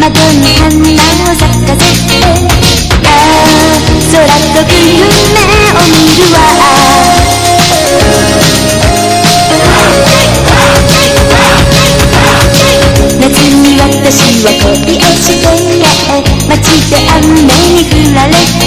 窓に花を咲かせて、空飛ぶ夢を見るわ。夏に私は恋をして、街で雨に降られて